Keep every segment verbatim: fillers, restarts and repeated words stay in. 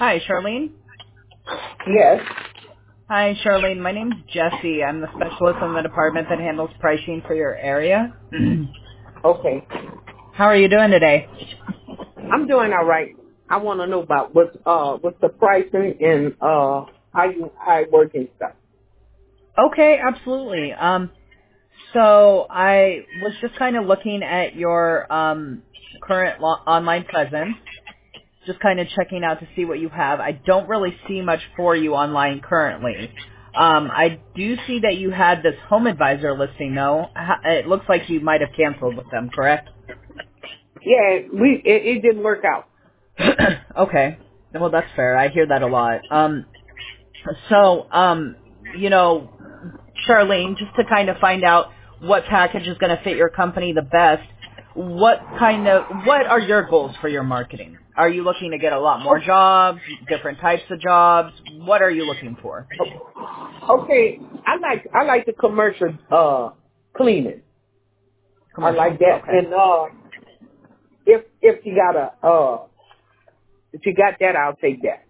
Hi, Charlene. Yes. Hi, Charlene. My name's Jesse. I'm the specialist in the department that handles pricing for your area. Okay. How are you doing today? I'm doing all right. I want to know about what's uh what's the pricing and uh how you how it work and stuff. Okay, absolutely. Um, so I was just kind of looking at your um, current lo- online presence, just kind of checking out to see what you have. I don't really see much for you online currently. Um, I do see that you had this home advisor listing, though. Ha- It looks like you might have canceled with them, correct? Yeah, we it, it didn't work out. Okay. Well, that's fair. I hear that a lot. Um, so, um, you know, Charlene, just to kind of find out what package is going to fit your company the best, what kind of, what are your goals for your marketing? Are you looking to get a lot more jobs, different types of jobs? What are you looking for? Okay, I like I like the commercial uh cleaning. I Commercial. like that, Okay. and uh if if you got a uh if you got that, I'll take that.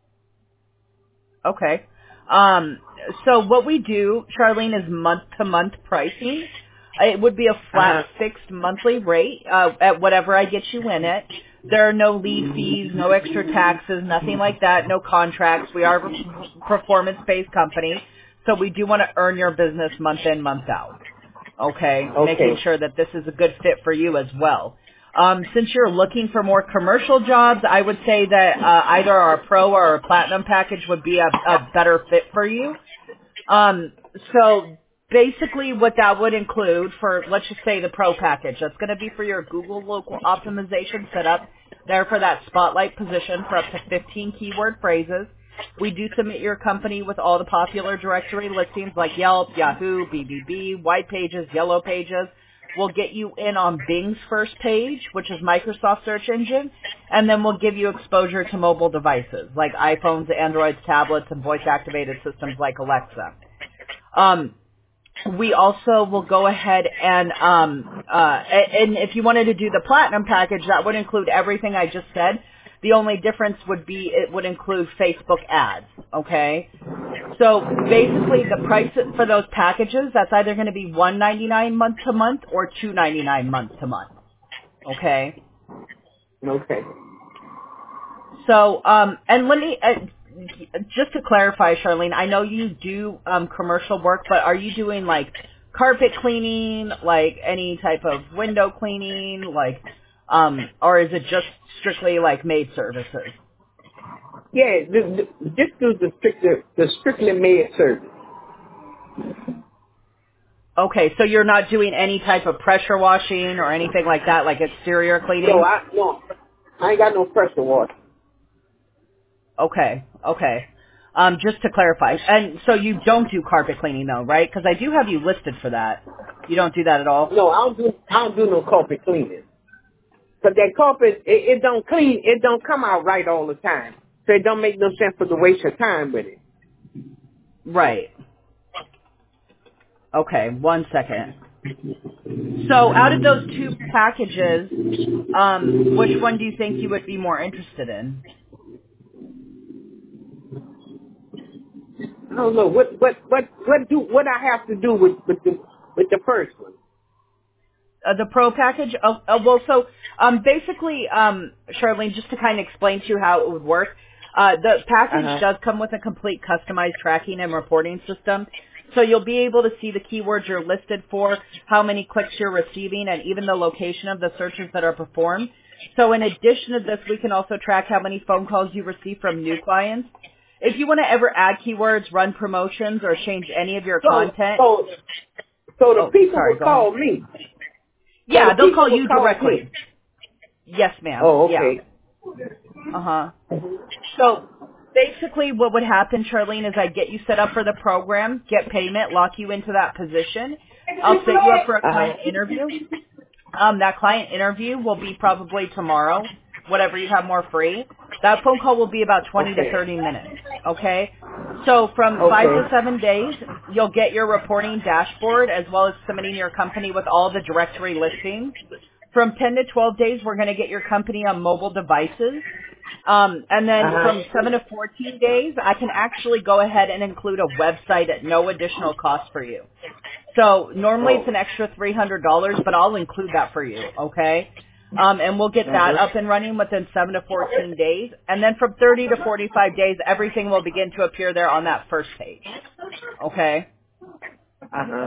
Okay. Um, so what we do, Charlene, is month-to-month pricing. It would be a Uh flat huh. fixed monthly rate uh, at whatever I get you in it. There are no lead fees, no extra taxes, nothing like that, no contracts. We are a performance-based company, so we do want to earn your business month in, month out. Okay, making Okay. sure that this is a good fit for you as well. Um, since you're looking for more commercial jobs, I would say that uh, either our pro or our platinum package would be a, a better fit for you. Um, so basically what that would include for, let's just say the pro package, that's going to be for your Google local optimization setup, there for that spotlight position for up to fifteen keyword phrases. We do submit your company with all the popular directory listings like Yelp, Yahoo, B B B, White Pages, Yellow Pages. We'll get you in on Bing's first page, which is Microsoft search engine, and then we'll give you exposure to mobile devices like iPhones, Androids, tablets, and voice-activated systems like Alexa. Um, we also will go ahead and, um, uh, a- and if you wanted to do the platinum package, that would include everything I just said. The only difference would be it would include Facebook ads, okay? So basically the price for those packages, that's either going to be one ninety-nine month to month or two ninety-nine month to month, okay? Okay. So, um, and let me, uh, just to clarify, Charlene, I know you do um, commercial work, but are you doing like carpet cleaning, like any type of window cleaning, like, um, or is it just strictly like maid services? Yeah, this, this is the strictly the strictly made service. Okay, so you're not doing any type of pressure washing or anything like that, like exterior No, cleaning? I no, I ain't got no pressure water. Okay, okay. Um, just to clarify, and so you don't do carpet cleaning though, right? Because I do have you listed for that. You don't do that at all? No, I don't do I don't do no carpet cleaning. Cause that carpet it, it don't clean, it don't come out right all the time. So it don't make no sense for to waste your time with it. Right. Okay, one second. So out of those two packages, um, which one do you think you would be more interested in? I don't know what what what what do what I have to do with with the with the first one. Uh, the pro package? Oh, uh, well, so um, basically, um, Charlene, just to kind of explain to you how it would work, uh, the Uh package huh. does come with a complete customized tracking and reporting system. So you'll be able to see the keywords you're listed for, how many clicks you're receiving, and even the location of the searches that are performed. So in addition to this, we can also track how many phone calls you receive from new clients. If you want to ever add keywords, run promotions, or change any of your So content, so so the oh, people sorry, would go ahead. call me. So the Yeah, they'll people call would you call me. directly. Yes, ma'am. Oh, Yeah. okay. Uh-huh. So basically what would happen, Charlene, is I get you set up for the program, get payment, lock you into that position. I'll set you up for a Uh huh. client interview. Um, that client interview will be probably tomorrow, whatever you have more free. That phone call will be about twenty to Okay. thirty minutes. Okay? So from five Okay. to seven days, you'll get your reporting dashboard as well as submitting your company with all the directory listings. From ten to twelve days, we're going to get your company on mobile devices. Um, and then Uh-huh. from seven to fourteen days, I can actually go ahead and include a website at no additional cost for you. So normally it's Oh. an extra three hundred dollars, but I'll include that for you, okay? Um, and we'll get that Uh-huh. up and running within seven to fourteen days. And then from thirty to forty-five days, everything will begin to appear there on that first page, okay? Uh-huh.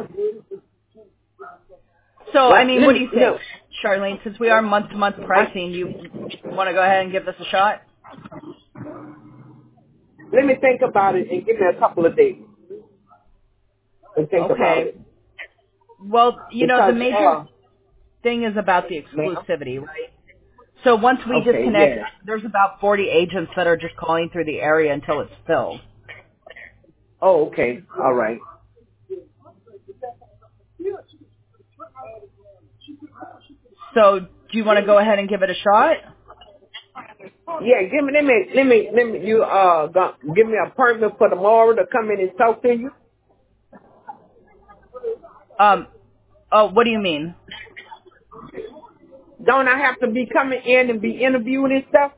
So, I Well, mean, let what do me, you no. think, Charlene? Since we are month-to-month I, pricing, you want to go ahead and give this a shot? let me think about it and give me a couple of days and think about Okay. it. Well, you know, the Because, major uh, thing is about the ma'am? exclusivity, right? So once we Okay, disconnect, yeah. there's about forty agents that are just calling through the area until it's filled. Oh, okay. All right. So do you want to go ahead and give it a shot? Yeah, give me, let me, let me, let me, you, uh, go, give me a permit for tomorrow to come in and talk to you. Um, oh, what do you mean? Don't I have to be coming in and be interviewed and stuff?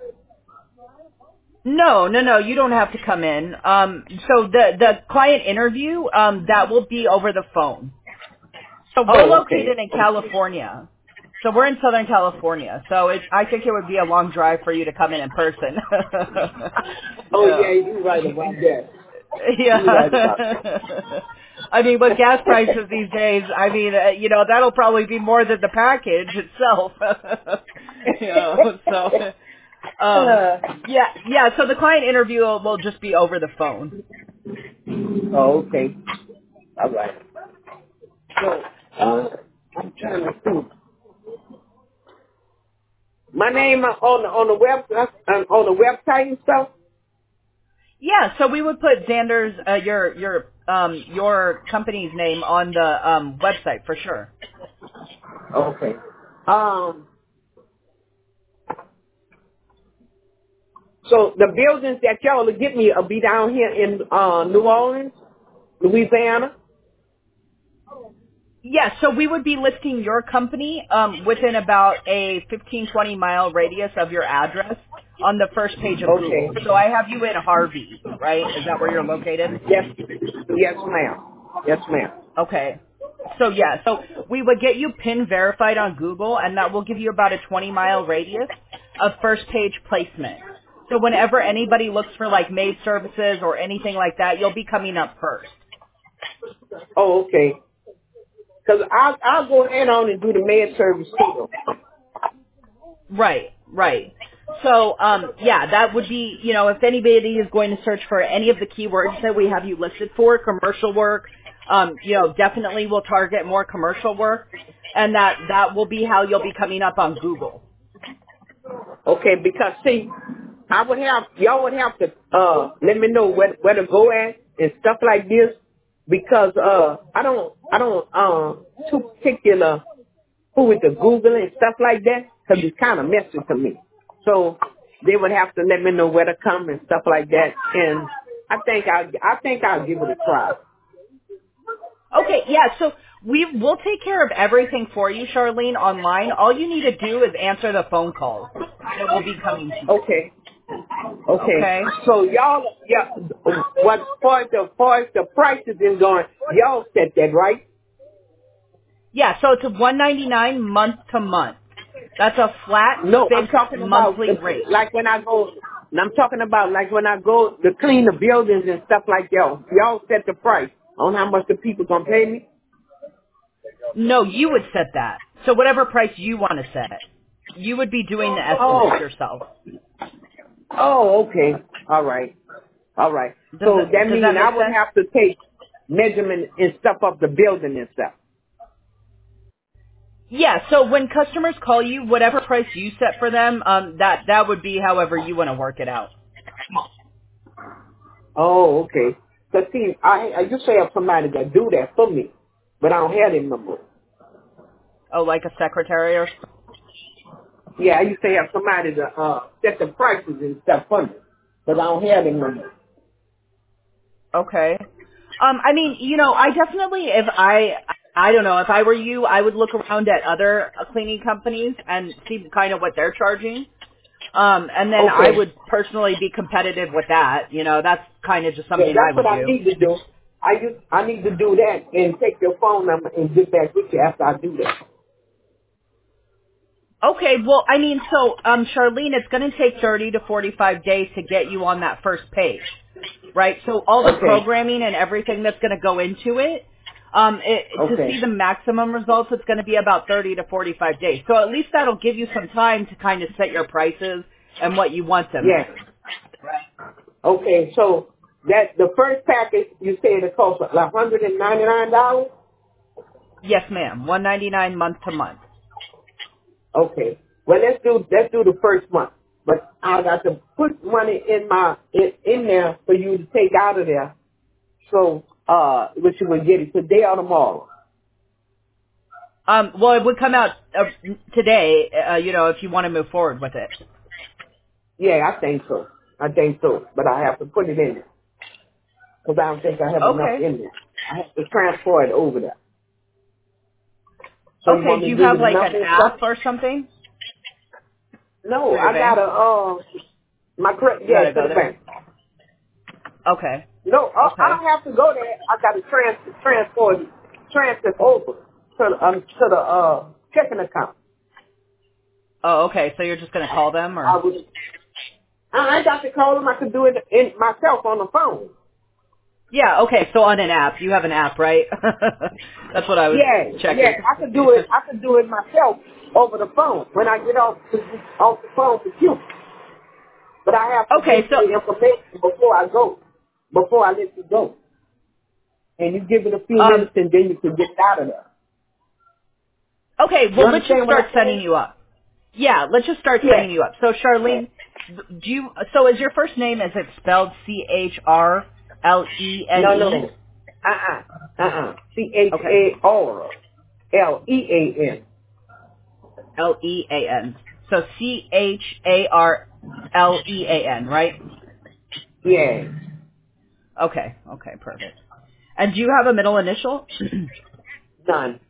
No, no, no. You don't have to come in. Um, so the the client interview, um, that will be over the phone. So we're Oh, okay. located in California. So we're in Southern California. So it, I think it would be a long drive for you to come in in person. Oh, yeah, yeah. you're right about that. You're right about Yeah. I mean, with gas prices these days, I mean, uh, you know, that'll probably be more than the package itself. you know, so, that. um, uh, yeah, yeah. So the client interview will, will just be over the phone. oh, okay. All right. So, uh, I'm trying to see. My name uh, on the on the web uh, on the website and stuff. Yeah, so we would put Xander's uh, your your um your company's name on the um website for sure. Okay. Um. So the buildings that y'all will get me will be down here in uh, New Orleans, Louisiana. Yeah, so we would be listing your company um within about a fifteen twenty mile radius of your address on the first page of Okay. Google. So I have you in Harvey, right? Is that where you're located? Yes. Yes, ma'am. Yes, ma'am. Okay. So yeah, so we would get you pin verified on Google, and that will give you about a twenty mile radius of first page placement. So whenever anybody looks for like maid services or anything like that, you'll be coming up first. Oh, okay. Because I'll, I'll go ahead on and do the med service too. Right, right. So um, yeah, that would be, you know, if anybody is going to search for any of the keywords that we have you listed for, commercial work, um, you know, definitely will target more commercial work, and that that will be how you'll be coming up on Google. Okay, because see, I would have y'all would have to uh let me know where where to go at and stuff like this because uh I don't I don't um too particular who with the Google and stuff like that because it's kind of messy to me. So they would have to let me know where to come and stuff like that. And I think I I think I'll give it a try. Okay, yeah, so we will take care of everything for you, Charlene, online. All you need to do is answer the phone calls that will be coming to you. Okay. Okay. Okay? So y'all, yeah, what far as the far as the prices is going, y'all set that right? Yeah, so it's a one ninety-nine month to month. That's a flat, No, I'm fixed talking about monthly the, rate. like when I go. I'm talking about like when I go to clean the buildings and stuff like y'all. Y'all set the price on how much the people gonna pay me. No, you would set that. So whatever price you want to set, you would be doing the estimates Oh, yourself. oh, okay, all right, all right. Does So that it, does means that make I would sense? have to take measurement and stuff of the building and stuff. Yeah, so when customers call you, whatever price you set for them, um, that, that would be however you want to work it out. Oh, okay. Cause see, I I used to have somebody that do that for me, but I don't have their number. Oh, like a secretary or Yeah, I used to have somebody to uh set the prices and stuff for me, but I don't have their number. okay. Um, I mean, you know, I definitely, if I, I don't know, if I were you, I would look around at other uh, cleaning companies and see kind of what they're charging. Um, and then I Okay. would personally be competitive with that. You know, that's kind of just Yeah, something I that's would what I do. need to do. I use, I need to do that and take your phone number and get back with you after I do that. Okay, well, I mean, so, um, Charlene, it's going to take thirty to forty-five days to get you on that first page, right? So all the Okay. programming and everything that's going to go into it, um, it, to Okay. see the maximum results, it's going to be about thirty to forty-five days. So at least that'll give you some time to kind of set your prices and what you want them Yes. at. Right. Okay. So that the first package you said it costs like one hundred and ninety nine dollars. Yes, ma'am. one ninety-nine month to month. Okay. Well, let's do let's do the first month. But I got to put money in my in, in there for you to take out of there. So uh, which you will get it today or tomorrow. Um, well, it would come out uh, today, uh, you know, if you want to move forward with it. Yeah, I think so. I think so. But I have to put it in there because I don't think I have enough Okay. in there. I have to transfer it over there. So you Okay, want do me to you give have you the like an number and stuff? app or something No, for your I got bank? a uh my credit. You got Yeah, to to go the there? bank. Okay. No, uh, I Okay. don't have to go there. I got to trans transfer transfer over to the um to the uh checking account. Oh, okay. So you're just going to call them I or? was I ain't got to call them. I can do it in myself on the phone. Yeah, okay. So on an app. You have an app, right? That's what I was Yeah, yeah, checking. I could do it. I could do it myself over the phone when I get off the, off the phone with you. But I have to Okay, give you so the information before I go, before I let you go. And you give it a few um minutes and then you can get out of there. okay, You well let's just understand what start I'm setting saying? you up. Yeah, let's just start setting Yeah. you up. So Charlene, do you so is your first name, is it spelled C H R L E N No, E? no. Uh-uh. Uh-uh. C H Okay. A R L E A N. L E A N. So C H A R L E A N, right? Yeah. Okay. Okay, perfect. And do you have a middle initial? None.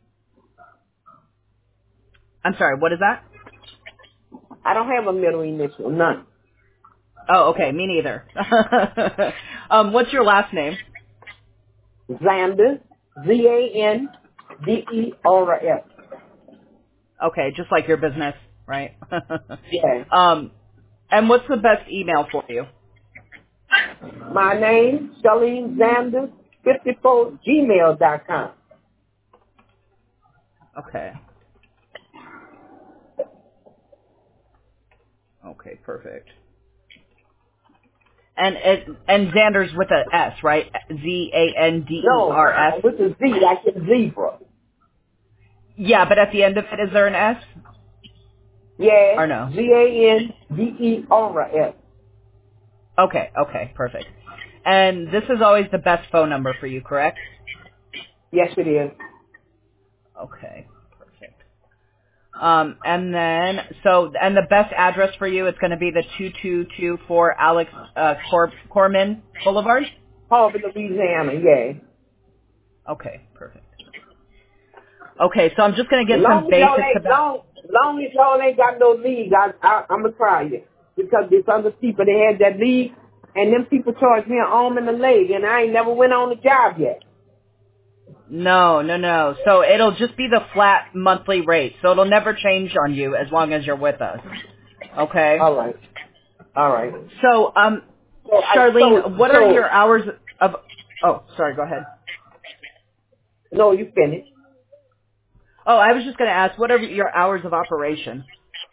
I'm sorry, what is that? I don't have a middle initial. None. Oh, okay, me neither. um, what's your last name? Xander. Z A N D E R S. Okay, just like your business, right? Yeah. um, and what's the best email for you? My name, Charlene Xander, fifty-four gmail dot com. Okay. Okay, perfect. And it, and Xander's with a S, right? Z A N D E No, R uh-uh. S. With a Z, like a zebra. Yeah, but at the end of it, is there an S Yeah. or no? Z A N D E R S. Okay, okay, perfect. And this is always the best phone number for you, correct? Yes, it is. Okay, perfect. Um, and then, so, and the best address for you is going to be the two two two four Alex uh, Cor- Corman Boulevard? Harvey, Louisiana, yeah. Okay, perfect. Okay, so I'm just going to get some Long as y'all basics ain't, about, long, long as y'all ain't got no league, I, I, I'm gonna try you. Because there's other people that had that league, and them people charge me an arm and a leg, and I ain't never went on the job yet. no, no, no. So it'll just be the flat monthly rate. So it'll never change on you as long as you're with us. Okay? All right. All right. So, um, So, I, so, Charlene, what are so, your hours of, oh, sorry, go ahead. no, you finished. Oh, I was just going to ask, what are your hours of operation?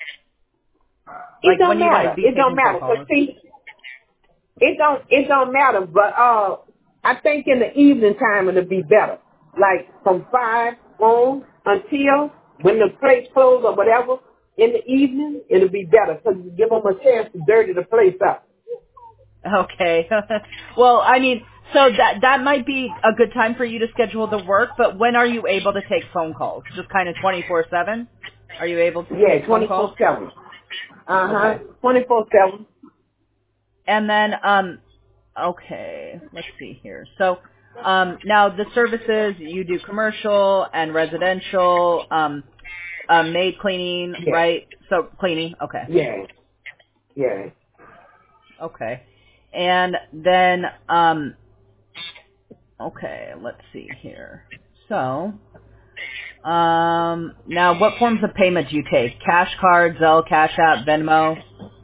It Like don't when you guys matter. be It don't taking phone matter. Cause calls? see, it don't, it don't matter. But uh, I think in the evening time it'll be better. Like from five on until when the place closed or whatever. In the evening it'll be better because you give them a chance to dirty the place up. Okay. Well, I mean, so that that might be a good time for you to schedule the work, but when are you able to take phone calls? Just kind of twenty-four seven? Are you able to take Yeah, phone twenty calls? four seven. Uh huh. Okay. Twenty four seven. And then, um, okay, let's see here. So, um, now the services, you do commercial and residential, um, uh, maid cleaning, Yeah. right? So cleaning, okay. Yeah. Yeah. Okay. And then, um, okay, let's see here. So, um, now what forms of payment do you take? Cash card, Zelle, Cash App, Venmo?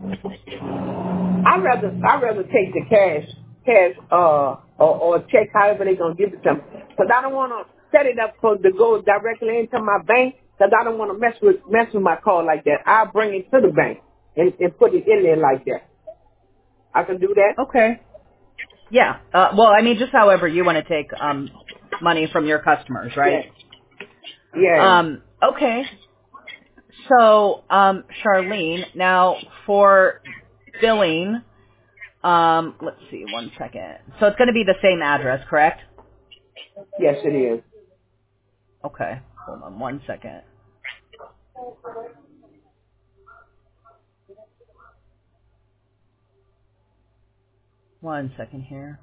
I rather I rather take the cash cash uh or, or check however they gonna give it to me because I don't want to set it up for to go directly into my bank because I don't want to mess with mess with my card like that. I'll bring it to the bank and, and put it in there like that. I can do that. Okay. Yeah. Uh, well, I mean, just however you want to take um, money from your customers, Yeah. right? Yeah. Um, okay. So, um, Charlene, now for billing, um, let's see, one second. So it's going to be the same address, correct? Yes, it is. Okay. Hold on one second. One second here.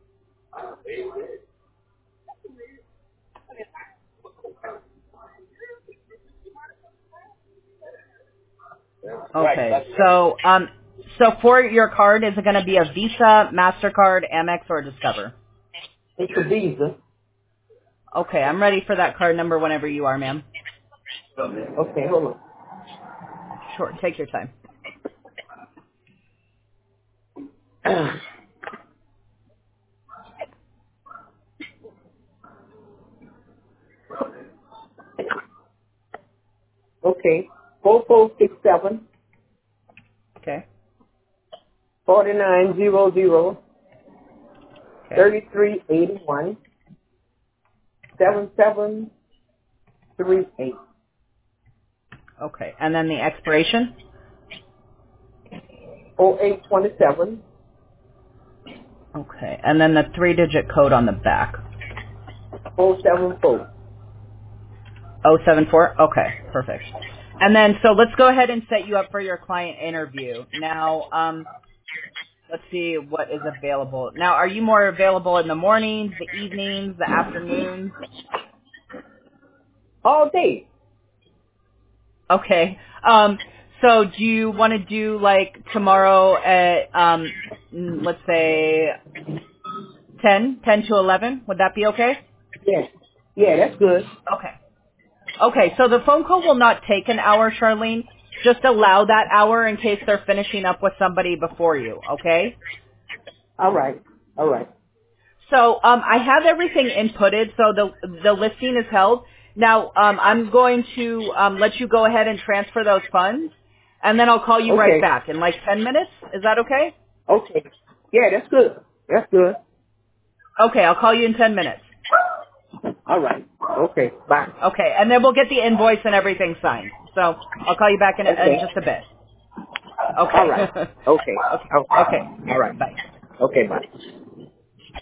Okay. So, um, so for your card, is it going to be a Visa, MasterCard, Amex, or Discover? It's a Visa. Okay. I'm ready for that card number whenever you are, ma'am. Okay, hold Sure. Take your time. on. Okay, four four six seven Okay. forty nine zero zero Okay. thirty three eighty one seven seven three eight Okay. And then the expiration? oh eight twenty seven Okay. And then the three-digit code on the back. oh seven four. oh seven four? Okay. Perfect. And then, so let's go ahead and set you up for your client interview. Now, um, let's see what is available. Now, are you more available in the mornings, the evenings, the afternoons? All day. Okay. Um, so do you want to do like tomorrow at, um, mm, let's say ten, ten to eleven? Would that be okay? Yeah. Yeah, that's good. Okay. Okay, so the phone call will not take an hour, Charlene. Just allow that hour in case they're finishing up with somebody before you, okay? All right. All right. So um, I have everything inputted, so the the listing is held. Now um, I'm going to um, let you go ahead and transfer those funds, and then I'll call you right Okay. back in like ten minutes. Is that okay? Okay. Yeah, that's good. That's good. Okay, I'll call you in ten minutes. All right. Okay. Bye. Okay, and then we'll get the invoice and everything signed. So I'll call you back in, in Okay. just a bit. All Okay. right. Okay. okay. Okay. Okay. All right. Bye. Okay, bye.